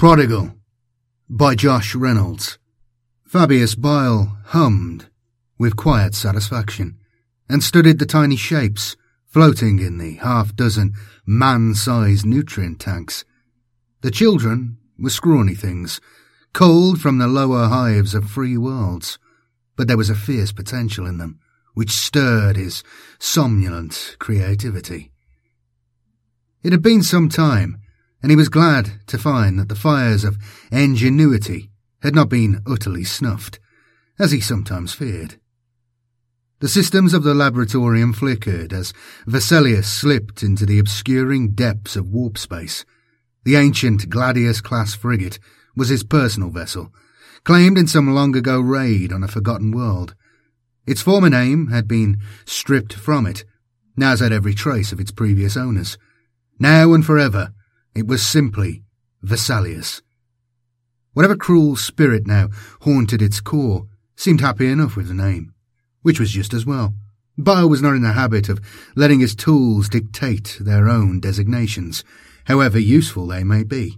Prodigal, by Josh Reynolds. Fabius Bile hummed with quiet satisfaction and studied the tiny shapes floating in the half-dozen man-sized nutrient tanks. The children were scrawny things, culled from the lower hives of free worlds, but there was a fierce potential in them which stirred his somnolent creativity. It had been some time, and he was glad to find that the fires of ingenuity had not been utterly snuffed, as he sometimes feared. The systems of the laboratorium flickered as Vesalius slipped into the obscuring depths of warp space. The ancient Gladius-class frigate was his personal vessel, claimed in some long-ago raid on a forgotten world. Its former name had been stripped from it, as had every trace of its previous owners. Now and forever, it was simply Vesalius. Whatever cruel spirit now haunted its core seemed happy enough with the name, which was just as well. Bile was not in the habit of letting his tools dictate their own designations, however useful they may be.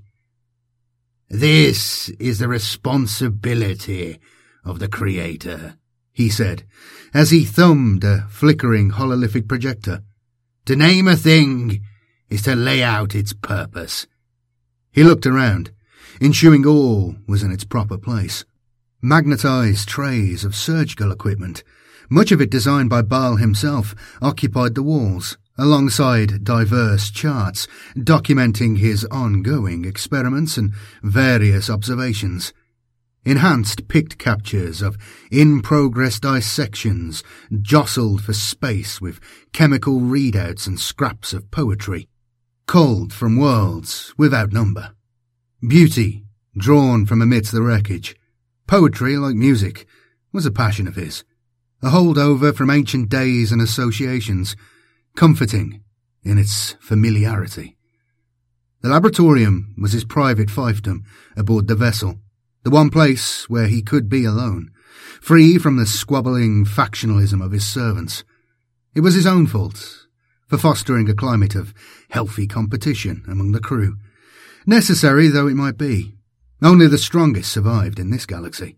"This is the responsibility of the Creator," he said, as he thumbed a flickering hololithic projector. "To name a thing is to lay out its purpose." He looked around, ensuring all was in its proper place. Magnetized trays of surgical equipment, much of it designed by Bile himself, occupied the walls, alongside diverse charts documenting his ongoing experiments and various observations. Enhanced pict captures of in-progress dissections jostled for space with chemical readouts and scraps of poetry, culled from worlds without number. Beauty, drawn from amidst the wreckage. Poetry, like music, was a passion of his, a holdover from ancient days and associations, comforting in its familiarity. The laboratorium was his private fiefdom aboard the vessel, the one place where he could be alone, free from the squabbling factionalism of his servants. It was his own fault for fostering a climate of healthy competition among the crew, necessary though it might be. Only the strongest survived in this galaxy.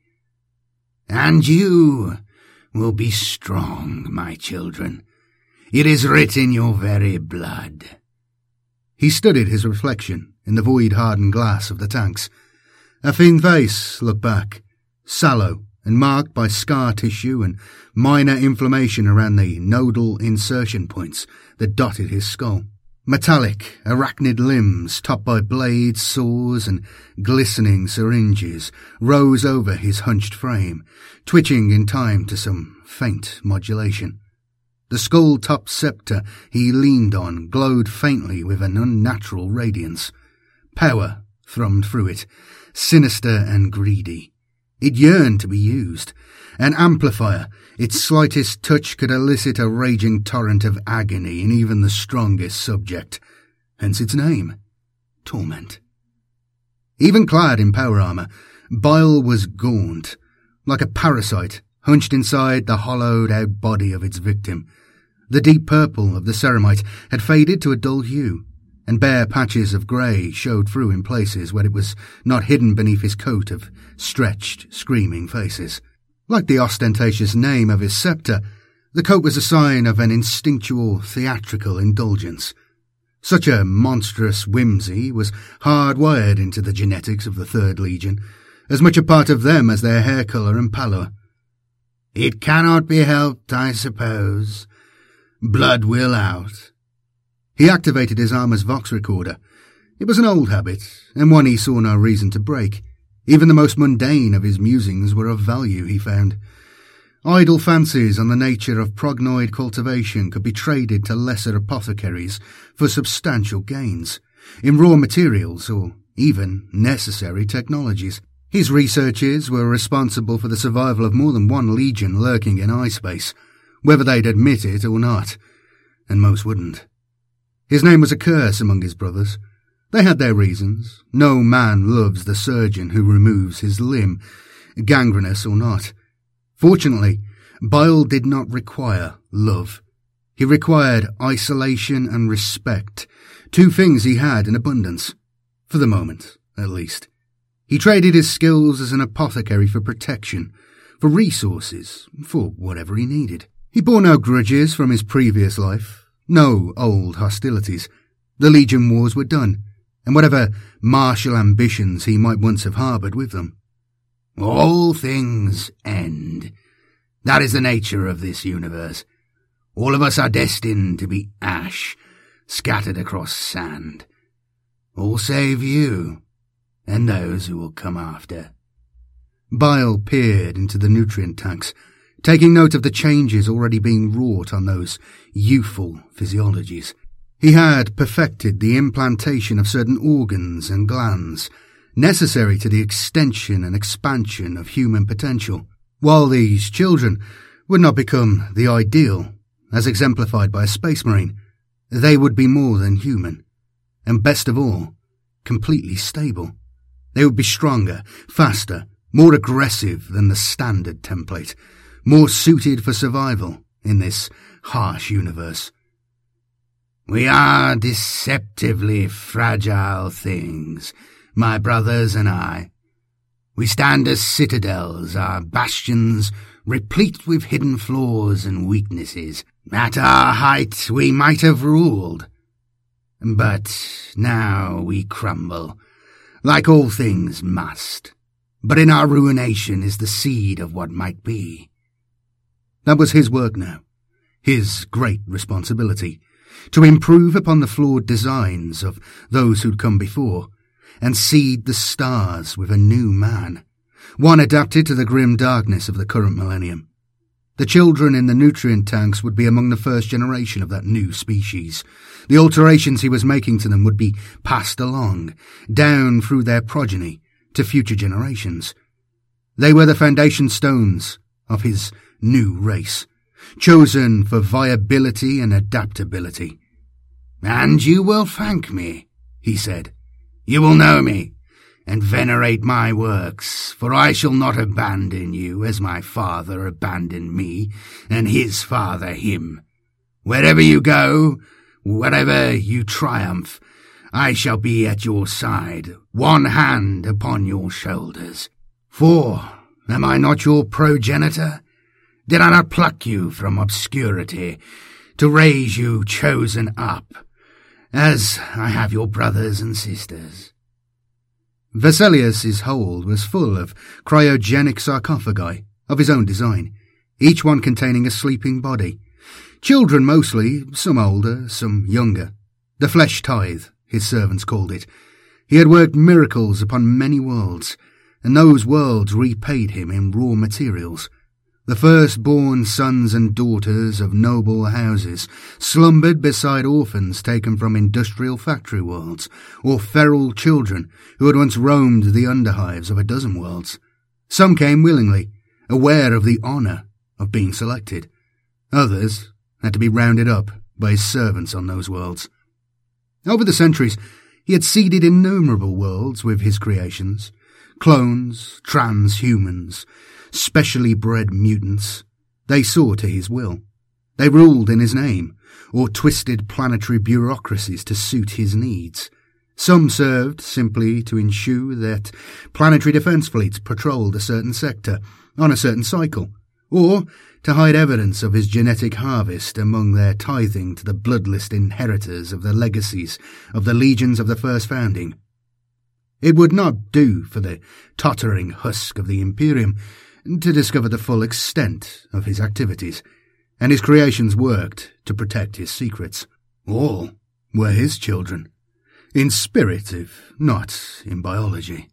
"And you will be strong, my children. It is written in your very blood." He studied his reflection in the void-hardened glass of the tanks. A thin face looked back, sallow and marked by scar tissue and minor inflammation around the nodal insertion points that dotted his skull. Metallic, arachnid limbs topped by blades, saws, and glistening syringes rose over his hunched frame, twitching in time to some faint modulation. The skull-topped scepter he leaned on glowed faintly with an unnatural radiance. Power thrummed through it, sinister and greedy. It yearned to be used. An amplifier, its slightest touch could elicit a raging torrent of agony in even the strongest subject. Hence its name, Torment. Even clad in power armor, Bile was gaunt, like a parasite hunched inside the hollowed-out body of its victim. The deep purple of the ceramite had faded to a dull hue, and bare patches of grey showed through in places where it was not hidden beneath his coat of stretched, screaming faces. Like the ostentatious name of his scepter, the coat was a sign of an instinctual, theatrical indulgence. Such a monstrous whimsy was hardwired into the genetics of the Third Legion, as much a part of them as their hair colour and pallor. "It cannot be helped, I suppose. Blood will out." He activated his armor's Vox recorder. It was an old habit, and one he saw no reason to break. Even the most mundane of his musings were of value, he found. Idle fancies on the nature of prognoid cultivation could be traded to lesser apothecaries for substantial gains, in raw materials or even necessary technologies. His researches were responsible for the survival of more than one legion lurking in I-space, whether they'd admit it or not, and most wouldn't. His name was a curse among his brothers. They had their reasons. No man loves the surgeon who removes his limb, gangrenous or not. Fortunately, Bile did not require love. He required isolation and respect, two things he had in abundance, for the moment, at least. He traded his skills as an apothecary for protection, for resources, for whatever he needed. He bore no grudges from his previous life, no old hostilities. The Legion Wars were done, and whatever martial ambitions he might once have harboured with them. All things end. That is the nature of this universe. All of us are destined to be ash, scattered across sand. All save you, and those who will come after. Bile peered into the nutrient tanks, taking note of the changes already being wrought on those youthful physiologies. He had perfected the implantation of certain organs and glands, necessary to the extension and expansion of human potential. While these children would not become the ideal, as exemplified by a space marine, they would be more than human, and best of all, completely stable. They would be stronger, faster, more aggressive than the standard template, more suited for survival in this harsh universe. We are deceptively fragile things, my brothers and I. We stand as citadels, our bastions replete with hidden flaws and weaknesses. At our height we might have ruled, but now we crumble, like all things must. But in our ruination is the seed of what might be. That was his work now, his great responsibility, to improve upon the flawed designs of those who'd come before, and seed the stars with a new man, one adapted to the grim darkness of the current millennium. The children in the nutrient tanks would be among the first generation of that new species. The alterations he was making to them would be passed along, down through their progeny, to future generations. They were the foundation stones of his new race, chosen for viability and adaptability. And you will thank me, he said. You will know me, and venerate my works, for I shall not abandon you as my father abandoned me, and his father him. Wherever you go, wherever you triumph, I shall be at your side, one hand upon your shoulders. For, am I not your progenitor? Did I not pluck you from obscurity, to raise you chosen up, as I have your brothers and sisters? Vesalius's hold was full of cryogenic sarcophagi of his own design, each one containing a sleeping body. Children mostly, some older, some younger. The flesh tithe, his servants called it. He had worked miracles upon many worlds, and those worlds repaid him in raw materials. The firstborn sons and daughters of noble houses slumbered beside orphans taken from industrial factory worlds, or feral children who had once roamed the underhives of a dozen worlds. Some came willingly, aware of the honour of being selected. Others had to be rounded up by his servants on those worlds. Over the centuries, he had seeded innumerable worlds with his creations, clones, transhumans, specially bred mutants. They saw to his will. They ruled in his name, or twisted planetary bureaucracies to suit his needs. Some served simply to ensure that planetary defence fleets patrolled a certain sector on a certain cycle, or to hide evidence of his genetic harvest among their tithing to the bloodless inheritors of the legacies of the legions of the first founding. It would not do for the tottering husk of the Imperium to discover the full extent of his activities, and his creations worked to protect his secrets. All were his children, in spirit if not in biology.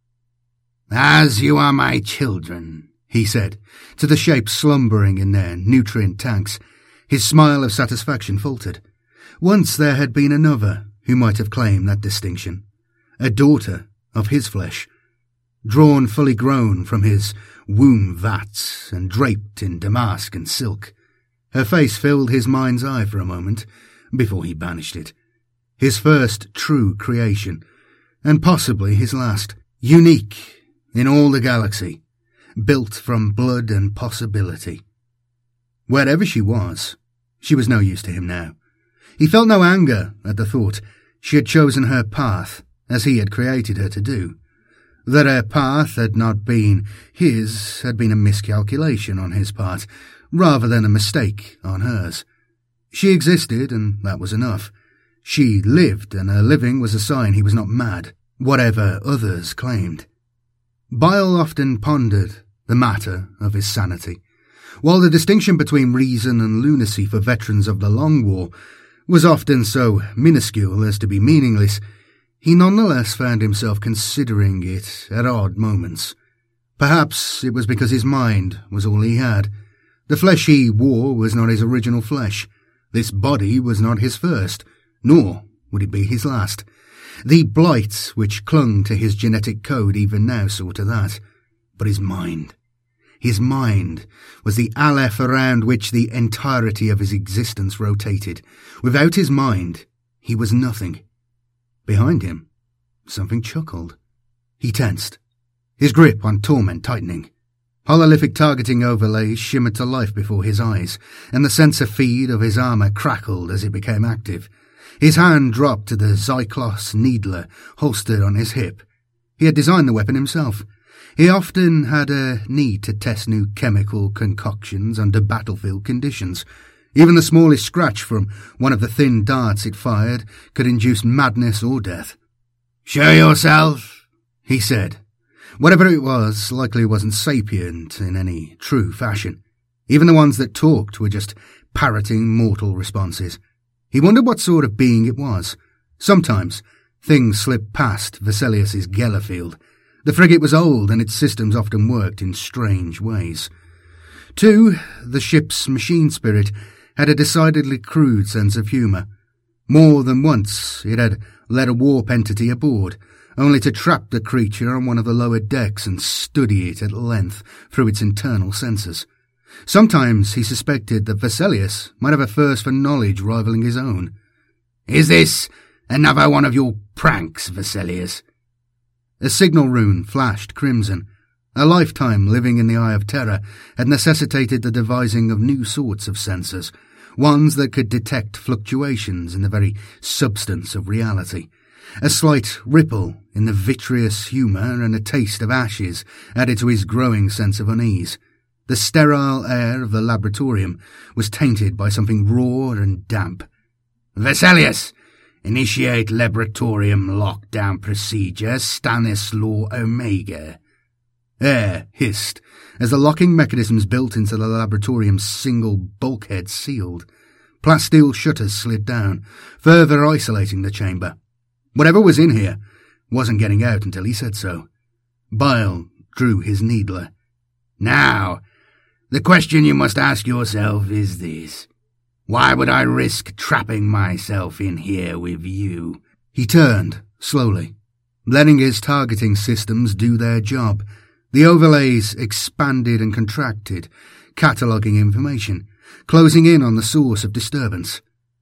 As you are my children, he said, to the shapes slumbering in their nutrient tanks. His smile of satisfaction faltered. Once there had been another who might have claimed that distinction, a daughter of his flesh, drawn fully grown from his womb vats and draped in damask and silk. Her face filled his mind's eye for a moment before he banished it. His first true creation, and possibly his last, unique in all the galaxy, built from blood and possibility. Wherever she was no use to him now. He felt no anger at the thought she had chosen her path as he had created her to do. That her path had not been his had been a miscalculation on his part, rather than a mistake on hers. She existed, and that was enough. She lived, and her living was a sign he was not mad, whatever others claimed. Bile often pondered the matter of his sanity. While the distinction between reason and lunacy for veterans of the Long War was often so minuscule as to be meaningless, he nonetheless found himself considering it at odd moments. Perhaps it was because his mind was all he had. The flesh he wore was not his original flesh. This body was not his first, nor would it be his last. The blight which clung to his genetic code even now saw to that. But his mind was the aleph around which the entirety of his existence rotated. Without his mind, he was nothing. Behind him, something chuckled. He tensed, his grip on torment tightening. Hololithic targeting overlays shimmered to life before his eyes, and the sensor feed of his armor crackled as it became active. His hand dropped to the Zyklos needler holstered on his hip. He had designed the weapon himself. He often had a need to test new chemical concoctions under battlefield conditions. Even the smallest scratch from one of the thin darts it fired could induce madness or death. "Show yourself," he said. Whatever it was likely wasn't sapient in any true fashion. Even the ones that talked were just parroting mortal responses. He wondered what sort of being it was. Sometimes things slipped past Vesalius's Gellerfield. The frigate was old and its systems often worked in strange ways. 2, the ship's machine spirit had a decidedly crude sense of humour. More than once it had led a warp entity aboard, only to trap the creature on one of the lower decks and study it at length through its internal sensors. Sometimes he suspected that Vesalius might have a thirst for knowledge rivaling his own. "Is this another one of your pranks, Vesalius?" A signal rune flashed crimson. A lifetime living in the Eye of Terror had necessitated the devising of new sorts of sensors, ones that could detect fluctuations in the very substance of reality. A slight ripple in the vitreous humour and a taste of ashes added to his growing sense of unease. The sterile air of the laboratorium was tainted by something raw and damp. "Vesalius, initiate laboratorium lockdown procedure Stanislaw Omega." Air hissed as the locking mechanisms built into the laboratorium's single bulkhead sealed. Plasteel shutters slid down, further isolating the chamber. Whatever was in here wasn't getting out until he said so. Bile drew his needler. "Now, the question you must ask yourself is this. Why would I risk trapping myself in here with you?" He turned, slowly, letting his targeting systems do their job. The overlays expanded and contracted, cataloguing information, closing in on the source of disturbance.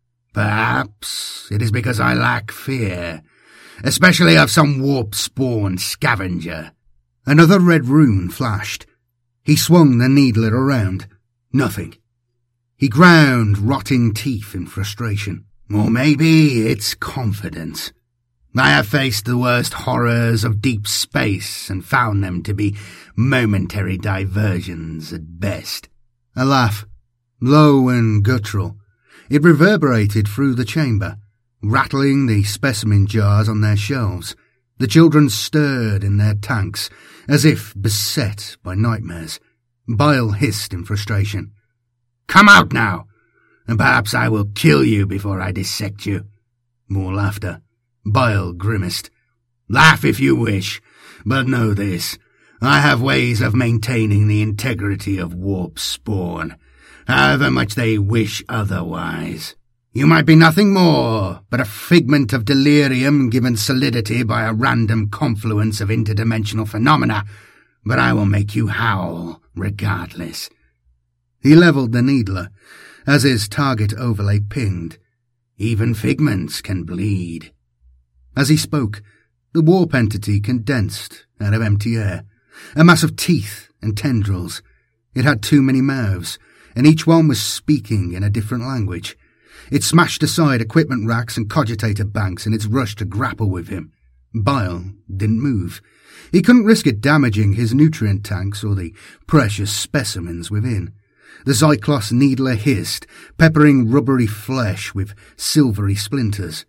"Perhaps it is because I lack fear, especially of some warp-spawned scavenger." Another red rune flashed. He swung the needler around. Nothing. He ground rotting teeth in frustration. Or maybe it's confidence. I have faced the worst horrors of deep space and found them to be momentary diversions at best. A laugh, low and guttural. It reverberated through the chamber, rattling the specimen jars on their shelves. The children stirred in their tanks, as if beset by nightmares. Bile hissed in frustration. "Come out now, and perhaps I will kill you before I dissect you." More laughter. Bile grimaced. "Laugh if you wish, but know this. I have ways of maintaining the integrity of warp spawn, however much they wish otherwise. You might be nothing more but a figment of delirium given solidity by a random confluence of interdimensional phenomena, but I will make you howl regardless." He levelled the needler, as his target overlay pinged. "Even figments can bleed." As he spoke, the warp entity condensed out of empty air, a mass of teeth and tendrils. It had too many mouths, and each one was speaking in a different language. It smashed aside equipment racks and cogitator banks in its rush to grapple with him. Bile didn't move. He couldn't risk it damaging his nutrient tanks or the precious specimens within. The Zyklos needler hissed, peppering rubbery flesh with silvery splinters.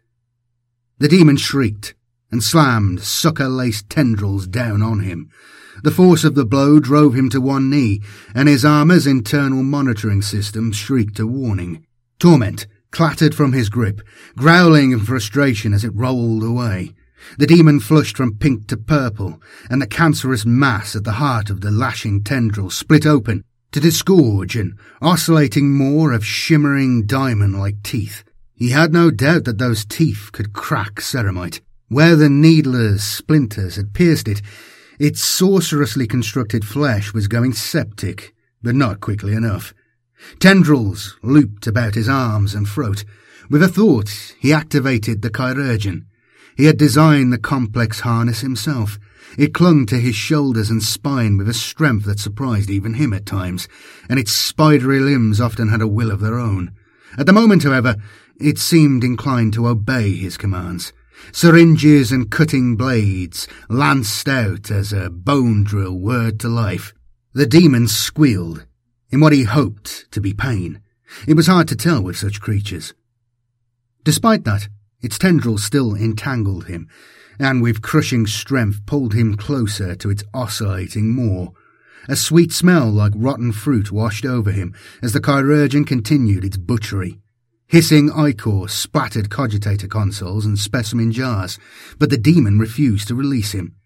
The demon shrieked and slammed sucker-laced tendrils down on him. The force of the blow drove him to one knee, and his armor's internal monitoring system shrieked a warning. Torment clattered from his grip, growling in frustration as it rolled away. The demon flushed from pink to purple, and the cancerous mass at the heart of the lashing tendril split open to disgorge an oscillating maw of shimmering diamond-like teeth. He had no doubt that those teeth could crack ceramite. Where the needler's splinters had pierced it, its sorcerously constructed flesh was going septic, but not quickly enough. Tendrils looped about his arms and throat. With a thought, he activated the chirurgeon. He had designed the complex harness himself. It clung to his shoulders and spine with a strength that surprised even him at times, and its spidery limbs often had a will of their own. At the moment, however, it seemed inclined to obey his commands. Syringes and cutting blades lanced out as a bone drill whirred to life. The demon squealed, in what he hoped to be pain. It was hard to tell with such creatures. Despite that, its tendrils still entangled him, and with crushing strength pulled him closer to its oscillating maw. A sweet smell like rotten fruit washed over him as the chirurgeon continued its butchery. Hissing ichor splattered cogitator consoles and specimen jars, but the demon refused to release him.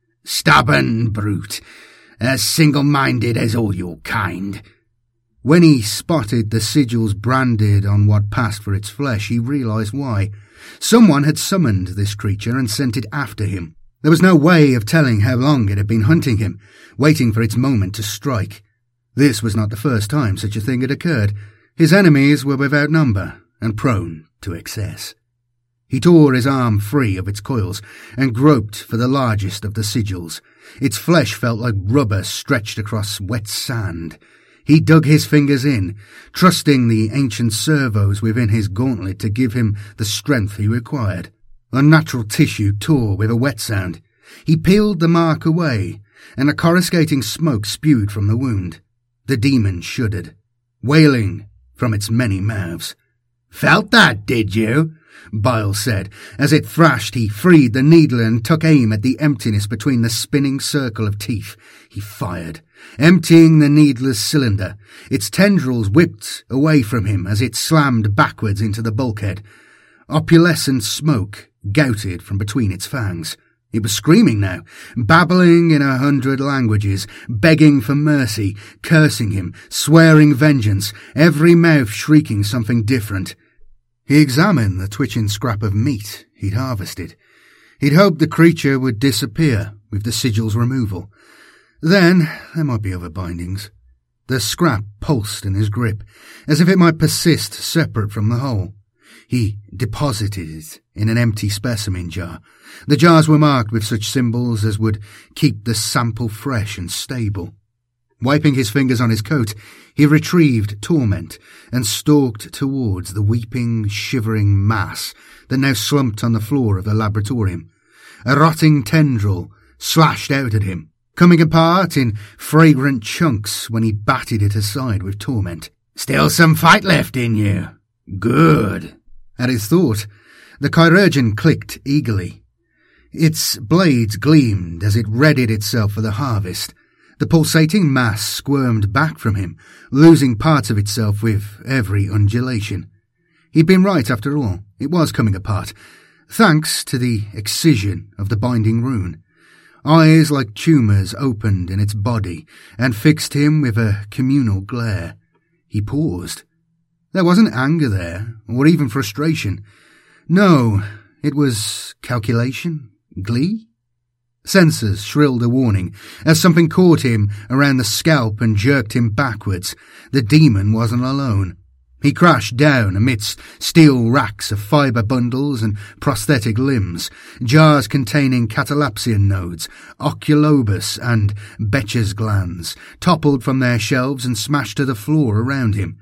"Stubborn brute, as single-minded as all your kind." When he spotted the sigils branded on what passed for its flesh, he realized why. Someone had summoned this creature and sent it after him. There was no way of telling how long it had been hunting him, waiting for its moment to strike. This was not the first time such a thing had occurred. His enemies were without number and prone to excess. He tore his arm free of its coils and groped for the largest of the sigils. Its flesh felt like rubber stretched across wet sand. He dug his fingers in, trusting the ancient servos within his gauntlet to give him the strength he required. Unnatural tissue tore with a wet sound. He peeled the mark away, and a coruscating smoke spewed from the wound. The demon shuddered, wailing from its many mouths. "Felt that, did you?" Bile said. As it thrashed, he freed the needler and took aim at the emptiness between the spinning circle of teeth. He fired, emptying the needler's cylinder. Its tendrils whipped away from him as it slammed backwards into the bulkhead. Opalescent smoke gouted from between its fangs. It was screaming now, babbling in 100 languages, begging for mercy, cursing him, swearing vengeance, every mouth shrieking something different. He examined the twitching scrap of meat he'd harvested. He'd hoped the creature would disappear with the sigil's removal. Then there might be other bindings. The scrap pulsed in his grip, as if it might persist separate from the whole. He deposited it in an empty specimen jar. The jars were marked with such symbols as would keep the sample fresh and stable. Wiping his fingers on his coat, he retrieved Torment and stalked towards the weeping, shivering mass that now slumped on the floor of the laboratorium. A rotting tendril slashed out at him, coming apart in fragrant chunks when he batted it aside with Torment. "Still some fight left in you. Good." At his thought, the chirurgeon clicked eagerly. Its blades gleamed as it readied itself for the harvest. The pulsating mass squirmed back from him, losing parts of itself with every undulation. He'd been right after all. It was coming apart, thanks to the excision of the binding rune. Eyes like tumours opened in its body and fixed him with a communal glare. He paused. There wasn't anger there, or even frustration. No, it was calculation, glee. Sensors shrilled a warning as something caught him around the scalp and jerked him backwards. The demon wasn't alone. He crashed down amidst steel racks of fibre bundles and prosthetic limbs, jars containing catalepsian nodes, oculobus and Becher's glands, toppled from their shelves and smashed to the floor around him.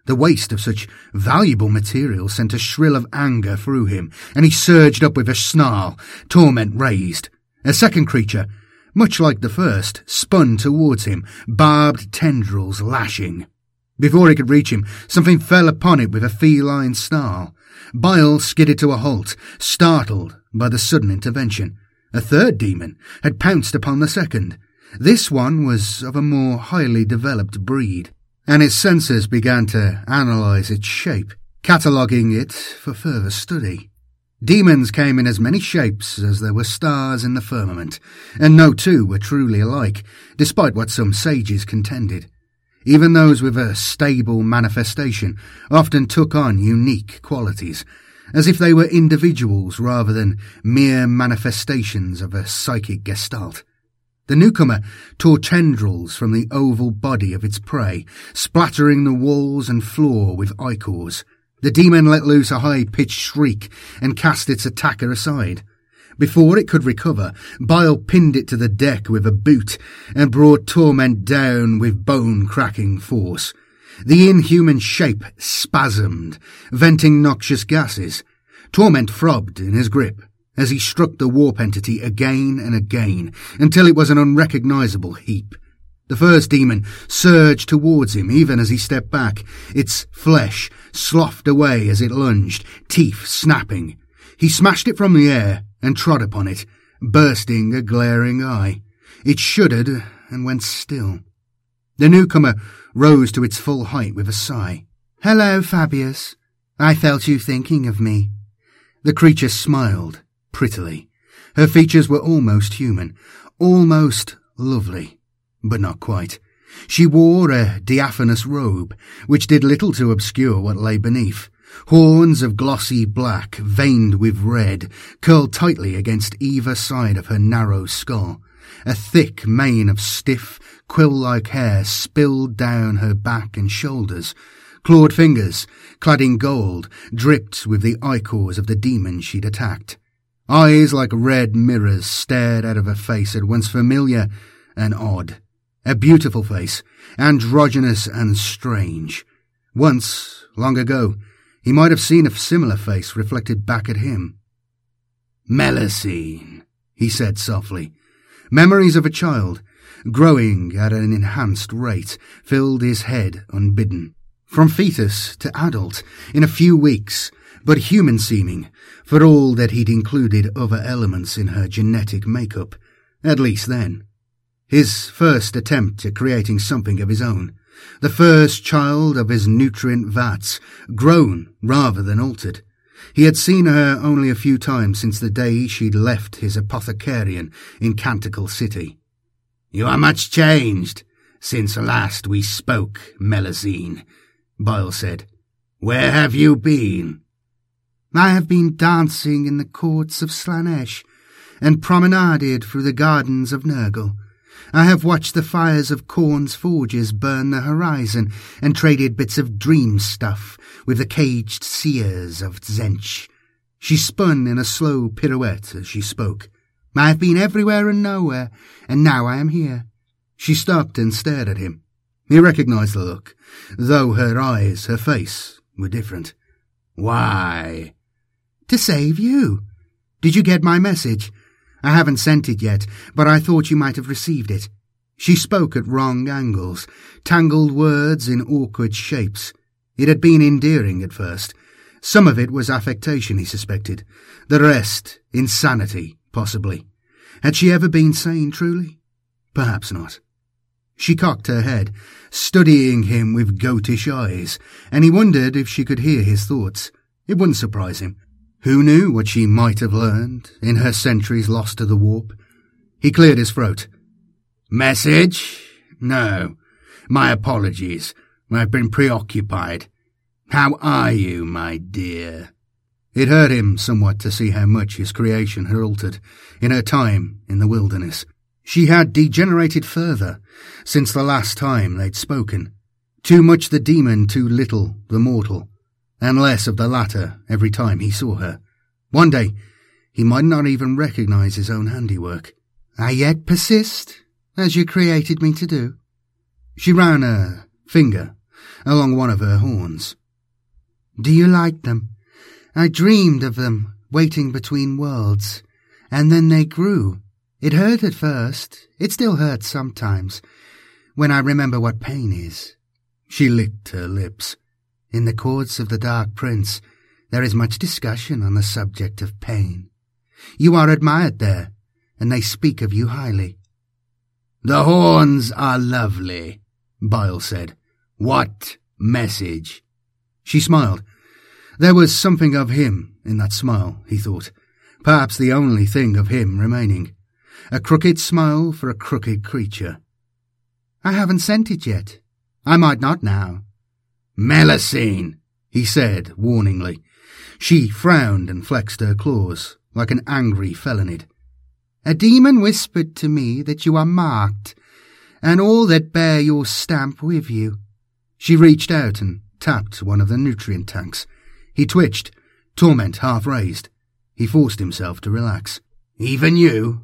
The waste of such valuable material sent a shrill of anger through him, and he surged up with a snarl, torment raised. A second creature, much like the first, spun towards him, barbed tendrils lashing. Before he could reach him, something fell upon it with a feline snarl. Bile skidded to a halt, startled by the sudden intervention. A third demon had pounced upon the second. This one was of a more highly developed breed, and his senses began to analyse its shape, cataloguing it for further study. Demons came in as many shapes as there were stars in the firmament, and no two were truly alike, despite what some sages contended. Even those with a stable manifestation often took on unique qualities, as if they were individuals rather than mere manifestations of a psychic gestalt. The newcomer tore tendrils from the oval body of its prey, splattering the walls and floor with ichors. The demon let loose a high-pitched shriek and cast its attacker aside. Before it could recover, Bile pinned it to the deck with a boot and brought Torment down with bone-cracking force. The inhuman shape spasmed, venting noxious gases. Torment throbbed in his grip as he struck the warp entity again and again, until it was an unrecognizable heap. The first demon surged towards him even as he stepped back, its flesh sloughed away as it lunged, teeth snapping. He smashed it from the air and trod upon it, bursting a glaring eye. It shuddered and went still. The newcomer rose to its full height with a sigh. "Hello, Fabius. I felt you thinking of me." The creature smiled prettily. Her features were almost human, almost lovely, but not quite. She wore a diaphanous robe, which did little to obscure what lay beneath. Horns of glossy black, veined with red, curled tightly against either side of her narrow skull. A thick mane of stiff, quill-like hair spilled down her back and shoulders. Clawed fingers, clad in gold, dripped with the ichors of the demon she'd attacked. Eyes like red mirrors stared out of her face at once familiar and odd. A beautiful face, androgynous and strange. Once, long ago, he might have seen a similar face reflected back at him. "Melusine," he said softly. Memories of a child, growing at an enhanced rate, filled his head unbidden. From fetus to adult, in a few weeks, but human-seeming, for all that he'd included other elements in her genetic makeup, at least then. His first attempt at creating something of his own, the first child of his nutrient vats, grown rather than altered. He had seen her only a few times since the day she'd left his apothecarian in Canticle City. "You are much changed since last we spoke, Melusine," Bile said. "Where have you been?" "I have been dancing in the courts of Slaanesh, and promenaded through the gardens of Nurgle. I have watched the fires of Khorne's forges burn the horizon, and traded bits of dream stuff with the caged seers of Tzeentch." She spun in a slow pirouette as she spoke. "I have been everywhere and nowhere, and now I am here." She stopped and stared at him. He recognized the look, though her eyes, her face, were different. "Why?" "To save you. Did you get my message? I haven't sent it yet, but I thought you might have received it." She spoke at wrong angles, tangled words in awkward shapes. It had been endearing at first. Some of it was affectation, he suspected. The rest, insanity, possibly. Had she ever been sane, truly? Perhaps not. She cocked her head, studying him with goatish eyes, and he wondered if she could hear his thoughts. It wouldn't surprise him. Who knew what she might have learned in her centuries lost to the warp? He cleared his throat. "Message? No. My apologies. I've been preoccupied. How are you, my dear?" It hurt him somewhat to see how much his creation had altered in her time in the wilderness. She had degenerated further since the last time they'd spoken. Too much the demon, too little the mortal, and less of the latter every time he saw her. One day, he might not even recognize his own handiwork. "I yet persist, as you created me to do." She ran a finger along one of her horns. "Do you like them? I dreamed of them, waiting between worlds, and then they grew. It hurt at first. It still hurts sometimes, when I remember what pain is." She licked her lips. "In the courts of the Dark Prince, there is much discussion on the subject of pain. You are admired there, and they speak of you highly." "The horns are lovely," Bile said. "What message?" She smiled. There was something of him in that smile, he thought. Perhaps the only thing of him remaining. A crooked smile for a crooked creature. "I haven't sent it yet. I might not now." "Melusine," he said warningly. She frowned and flexed her claws, like an angry felonid. "A demon whispered to me that you are marked, and all that bear your stamp with you." She reached out and tapped one of the nutrient tanks. He twitched, torment half raised. He forced himself to relax. "Even you?"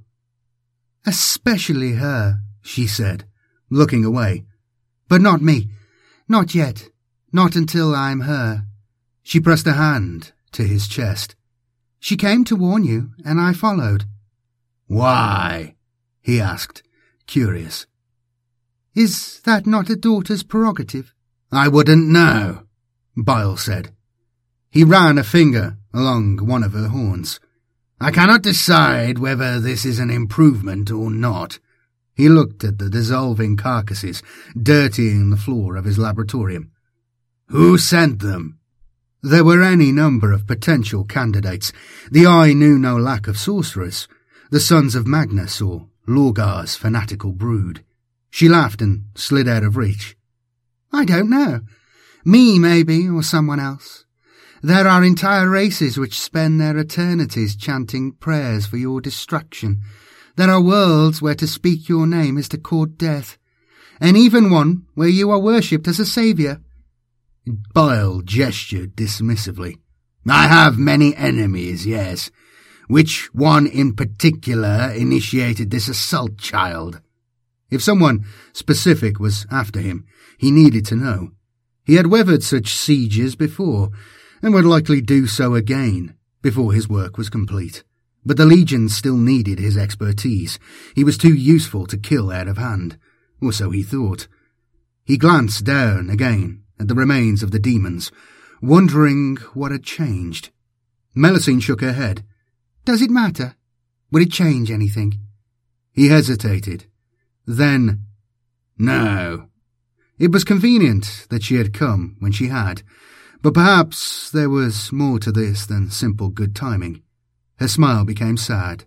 "Especially her," she said, looking away. "But not me. Not yet. Not until I'm her." She pressed a hand to his chest. "She came to warn you, and I followed." "Why?" he asked, curious. "Is that not a daughter's prerogative?" "I wouldn't know," Bile said. He ran a finger along one of her horns. "I cannot decide whether this is an improvement or not." He looked at the dissolving carcasses, dirtying the floor of his laboratorium. "Who sent them?" There were any number of potential candidates. The eye knew no lack of sorcerers, the sons of Magnus or Lorgar's fanatical brood. She laughed and slid out of reach. "I don't know. Me, maybe, or someone else. There are entire races which spend their eternities chanting prayers for your destruction. There are worlds where to speak your name is to court death, and even one where you are worshipped as a saviour." Bile gestured dismissively. "I have many enemies, yes. Which one in particular initiated this assault, child?" If someone specific was after him, he needed to know. He had weathered such sieges before, and would likely do so again before his work was complete. But the Legion still needed his expertise. He was too useful to kill out of hand, or so he thought. He glanced down again at the remains of the demons, wondering what had changed. Melusine shook her head. "Does it matter? Would it change anything?" He hesitated. Then, "No." It was convenient that she had come when she had, but perhaps there was more to this than simple good timing. Her smile became sad.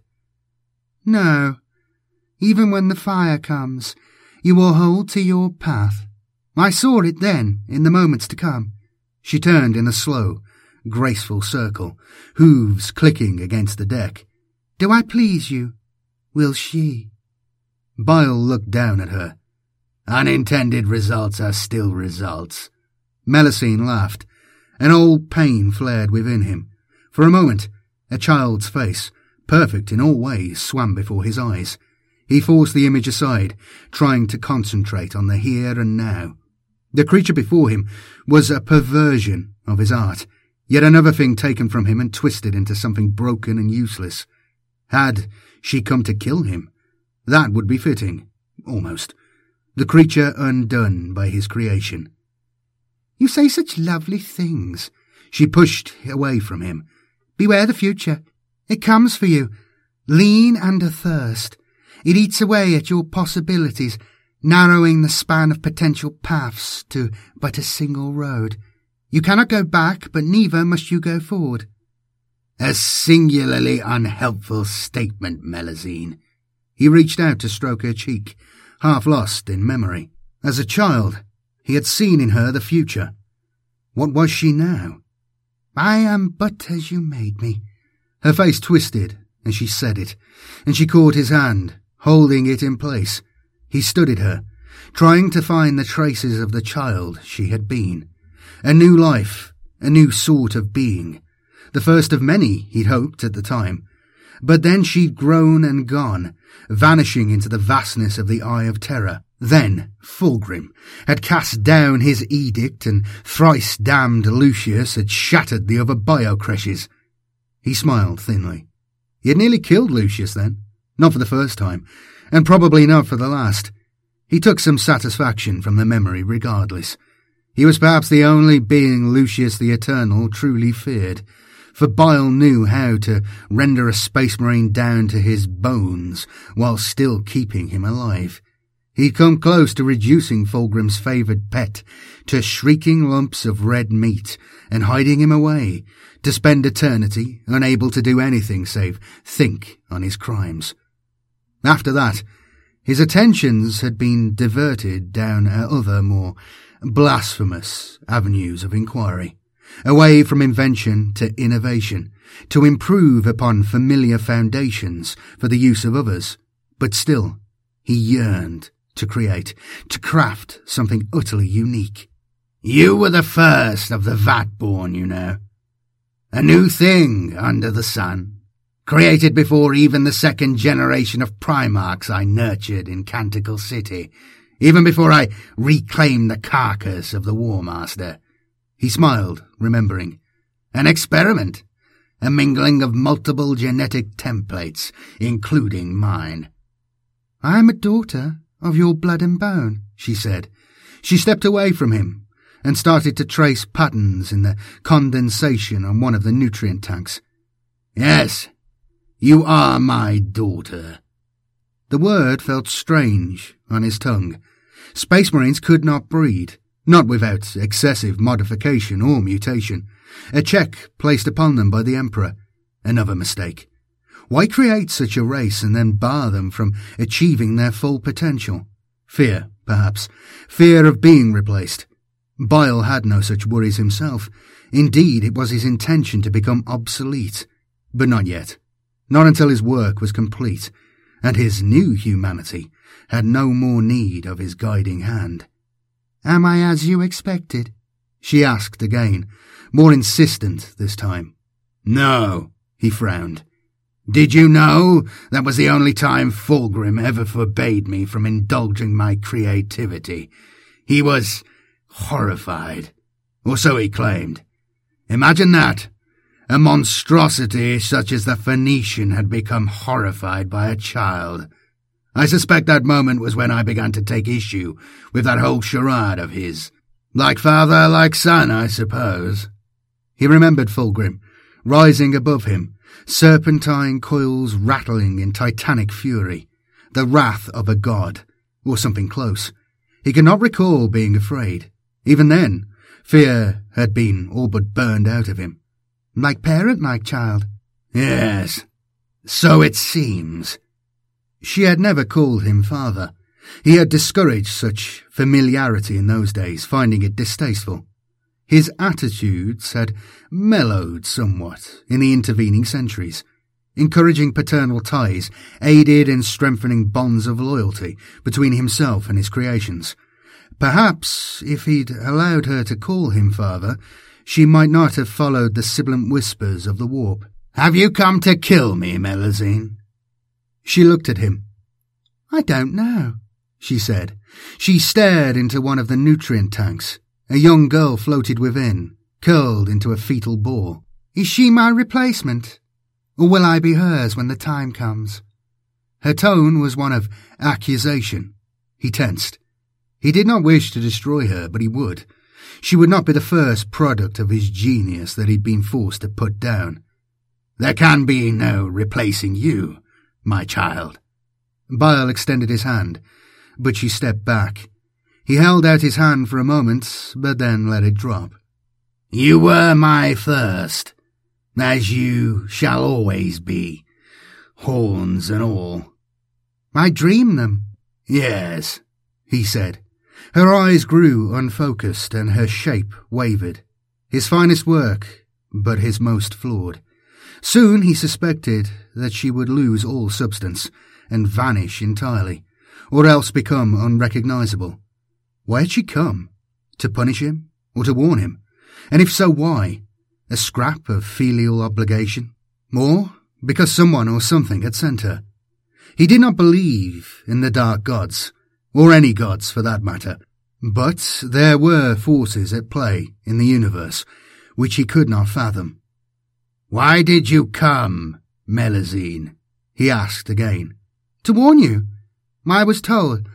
"No. Even when the fire comes, you will hold to your path. I saw it then, in the moments to come." She turned in a slow, graceful circle, hooves clicking against the deck. "Do I please you? Will she?" Bile looked down at her. "Unintended results are still results." Melusine laughed. An old pain flared within him. For a moment, a child's face, perfect in all ways, swam before his eyes. He forced the image aside, trying to concentrate on the here and now. The creature before him was a perversion of his art, yet another thing taken from him and twisted into something broken and useless. Had she come to kill him? That would be fitting, almost. The creature undone by his creation. "You say such lovely things." She pushed away from him. "Beware the future. It comes for you, lean and athirst. It eats away at your possibilities, narrowing the span of potential paths to but a single road. You cannot go back, but neither must you go forward." "A singularly unhelpful statement, Melusine." He reached out to stroke her cheek, half lost in memory. As a child, he had seen in her the future. What was she now? "I am but as you made me." Her face twisted as she said it, and she caught his hand, holding it in place. He studied her, trying to find the traces of the child she had been. A new life, a new sort of being. The first of many, he'd hoped at the time. But then she'd grown and gone, vanishing into the vastness of the Eye of Terror, Then Fulgrim had cast down his edict, and thrice damned Lucius had shattered the other biocreches. He smiled thinly. He had nearly killed Lucius then, not for the first time, and probably not for the last. He took some satisfaction from the memory regardless. He was perhaps the only being Lucius the Eternal truly feared, for Bile knew how to render a Space Marine down to his bones while still keeping him alive. He'd come close to reducing Fulgrim's favoured pet to shrieking lumps of red meat and hiding him away to spend eternity unable to do anything save think on his crimes. After that, his attentions had been diverted down other, more blasphemous avenues of inquiry, away from invention to innovation, to improve upon familiar foundations for the use of others. But still, he yearned to create, to craft something utterly unique. You were the first of the Vatborn, you know. A new thing under the sun, created before even the second generation of Primarchs I nurtured in Canticle City, even before I reclaimed the carcass of the War Master. He smiled, remembering. An experiment, a mingling of multiple genetic templates, including mine. I am a daughter of your blood and bone, she said. She stepped away from him and started to trace patterns in the condensation on one of the nutrient tanks. Yes, you are my daughter. The word felt strange on his tongue. Space Marines could not breed, not without excessive modification or mutation. A check placed upon them by the Emperor. Another mistake. Why create such a race and then bar them from achieving their full potential? Fear, perhaps. Fear of being replaced. Bile had no such worries himself. Indeed, it was his intention to become obsolete. But not yet. Not until his work was complete, and his new humanity had no more need of his guiding hand. Am I as you expected? She asked again, more insistent this time. No, he frowned. Did you know that was the only time Fulgrim ever forbade me from indulging my creativity? He was horrified, or so he claimed. Imagine that. A monstrosity such as the Phoenician had become horrified by a child. I suspect that moment was when I began to take issue with that whole charade of his. Like father, like son, I suppose. He remembered Fulgrim, rising above him, serpentine coils rattling in titanic fury, the wrath of a god, or something close. He could not recall being afraid. Even then, fear had been all but burned out of him. Like parent, like child. Yes, so it seems. She had never called him father. He had discouraged such familiarity in those days, finding it distasteful. His attitudes had mellowed somewhat in the intervening centuries. Encouraging paternal ties aided in strengthening bonds of loyalty between himself and his creations. Perhaps, if he'd allowed her to call him father, she might not have followed the sibilant whispers of the warp. Have you come to kill me, Melusine? She looked at him. I don't know, she said. She stared into one of the nutrient tanks. A young girl floated within, curled into a fetal ball. Is she my replacement? Or will I be hers when the time comes? Her tone was one of accusation. He tensed. He did not wish to destroy her, but he would. She would not be the first product of his genius that he'd been forced to put down. There can be no replacing you, my child. Bile extended his hand, but she stepped back. He held out his hand for a moment, but then let it drop. You were my first, as you shall always be, horns and all. I dream them. Yes, he said. Her eyes grew unfocused and her shape wavered. His finest work, but his most flawed. Soon he suspected that she would lose all substance and vanish entirely, or else become unrecognizable. Why had she come? To punish him, or to warn him? And if so, why? A scrap of filial obligation? Or because someone or something had sent her? He did not believe in the dark gods, or any gods for that matter. But there were forces at play in the universe which he could not fathom. "Why did you come, Melusine?" he asked again. "To warn you. I was told,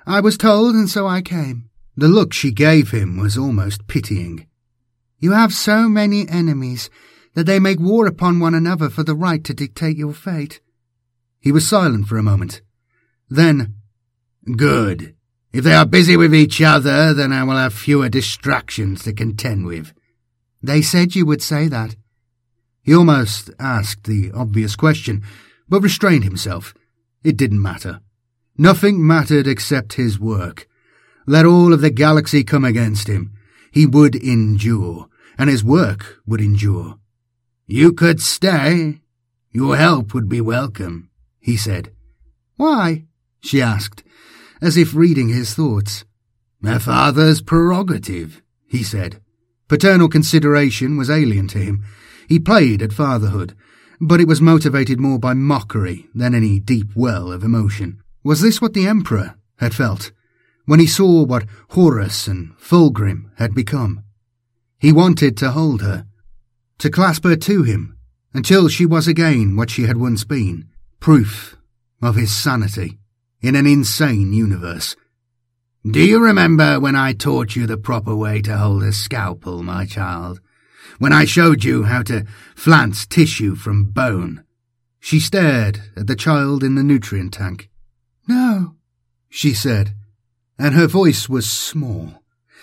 and so I came." The look she gave him was almost pitying. "You have so many enemies that they make war upon one another for the right to dictate your fate." He was silent for a moment. Then, "Good. If they are busy with each other, then I will have fewer distractions to contend with." "They said you would say that." He almost asked the obvious question, but restrained himself. It didn't matter. Nothing mattered except his work. Let all of the galaxy come against him. He would endure, and his work would endure. "You could stay. Your help would be welcome," he said. "Why?" she asked, as if reading his thoughts. "A father's prerogative," he said. Paternal consideration was alien to him. He played at fatherhood, but it was motivated more by mockery than any deep well of emotion. Was this what the Emperor had felt when he saw what Horus and Fulgrim had become? He wanted to hold her, to clasp her to him, until she was again what she had once been, proof of his sanity in an insane universe. "Do you remember when I taught you the proper way to hold a scalpel, my child? When I showed you how to flance tissue from bone?" She stared at the child in the nutrient tank. "No," she said, and her voice was small,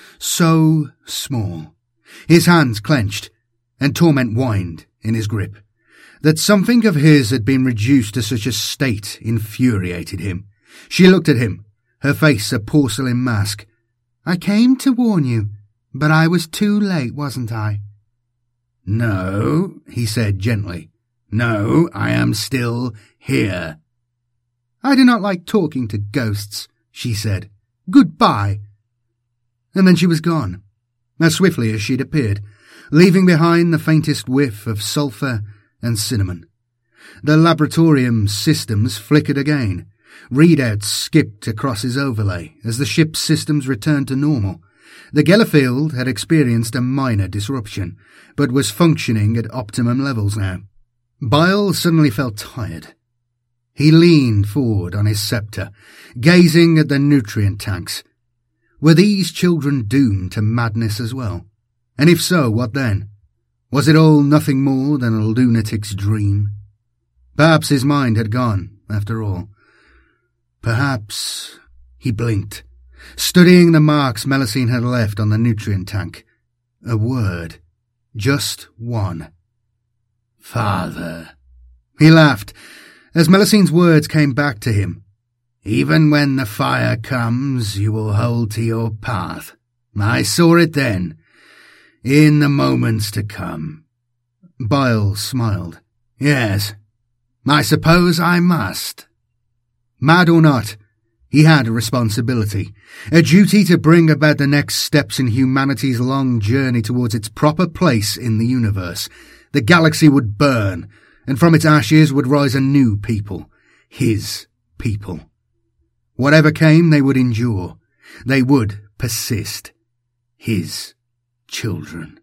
so small. His hands clenched, and torment whined in his grip. That something of his had been reduced to such a state infuriated him. She looked at him, her face a porcelain mask. "I came to warn you, but I was too late, wasn't I?" "No," he said gently. "No, I am still here." "I do not like talking to ghosts," she said. "Goodbye." And then she was gone, as swiftly as she'd appeared, leaving behind the faintest whiff of sulphur and cinnamon. The laboratorium systems flickered again. Readouts skipped across his overlay as the ship's systems returned to normal. The Gellerfield had experienced a minor disruption, but was functioning at optimum levels now. Bile suddenly felt tired. He leaned forward on his scepter, gazing at the nutrient tanks. Were these children doomed to madness as well? And if so, what then? Was it all nothing more than a lunatic's dream? Perhaps his mind had gone, after all. Perhaps... He blinked, studying the marks Melusine had left on the nutrient tank. A word. Just one. "Father." He laughed, as Melusine's words came back to him. "Even when the fire comes, you will hold to your path. I saw it then, in the moments to come." Bile smiled. "Yes, I suppose I must." Mad or not, he had a responsibility, a duty to bring about the next steps in humanity's long journey towards its proper place in the universe. The galaxy would burn, and from its ashes would rise a new people, his people. Whatever came, they would endure. They would persist. His children.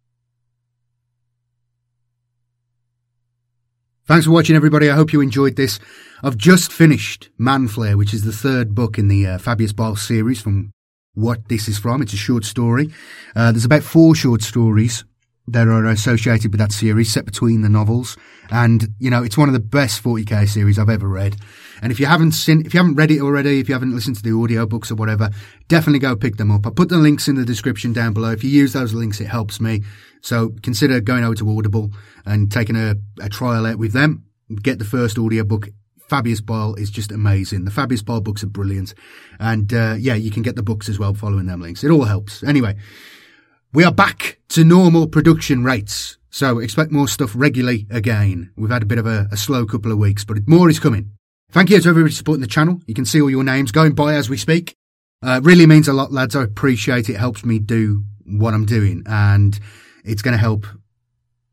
Thanks for watching, everybody. I hope you enjoyed this. I've just finished Manflayer, which is the third book in the Fabius Bile series from what this is from. It's a short story. There's about 4 short stories that are associated with that series, set between the novels. And, you know, it's one of the best 40k series I've ever read. And if you haven't read it already, if you haven't listened to the audiobooks or whatever, definitely go pick them up. I put the links in the description down below. If you use those links, it helps me. So consider going over to Audible and taking a trial out with them. Get the first audiobook. Fabius Bile is just amazing. The Fabius Bile books are brilliant. And, yeah, you can get the books as well following them links. It all helps. Anyway, we are back to normal production rates. So expect more stuff regularly again. We've had a bit of a slow couple of weeks, but more is coming. Thank you to everybody supporting the channel. You can see all your names going by as we speak. Really means a lot, lads. I appreciate it. It helps me do what I'm doing, and it's going to help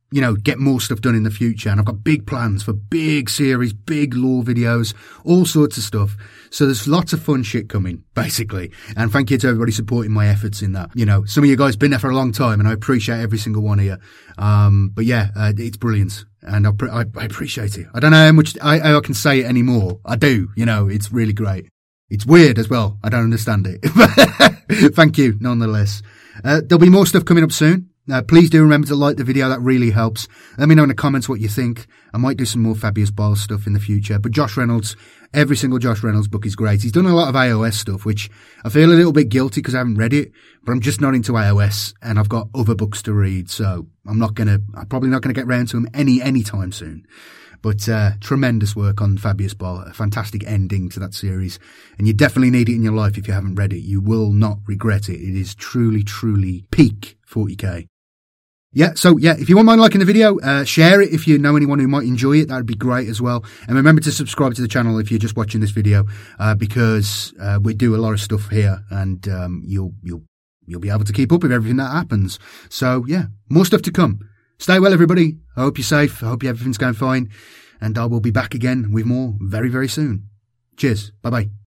get more stuff done in the future. And I've got big plans for big series, big lore videos, all sorts of stuff. So there's lots of fun shit coming, basically. And thank you to everybody supporting my efforts in that. Some of you guys been there for a long time, and I appreciate every single one of you. But yeah, it's brilliant. And I appreciate it. I don't know how much I can say it anymore. I do, it's really great. It's weird as well. I don't understand it. Thank you, nonetheless. There'll be more stuff coming up soon. Please do remember to like the video. That really helps. Let me know in the comments what you think. I might do some more Fabius Bile stuff in the future. But Josh Reynolds, every single Josh Reynolds book is great. He's done a lot of AOS stuff, which I feel a little bit guilty because I haven't read it. But I'm just not into AOS, and I've got other books to read. So I'm probably not gonna get round to them any time soon. But tremendous work on Fabius Bile, a fantastic ending to that series. And you definitely need it in your life if you haven't read it. You will not regret it. It is truly, truly peak 40k. If you won't mind liking the video, share it if you know anyone who might enjoy it. That would be great as well. And remember to subscribe to the channel if you're just watching this video, because we do a lot of stuff here, and you'll be able to keep up with everything that happens. So yeah, more stuff to come. Stay well, everybody. I hope you're safe. I hope everything's going fine. And I will be back again with more very, very soon. Cheers. Bye-bye.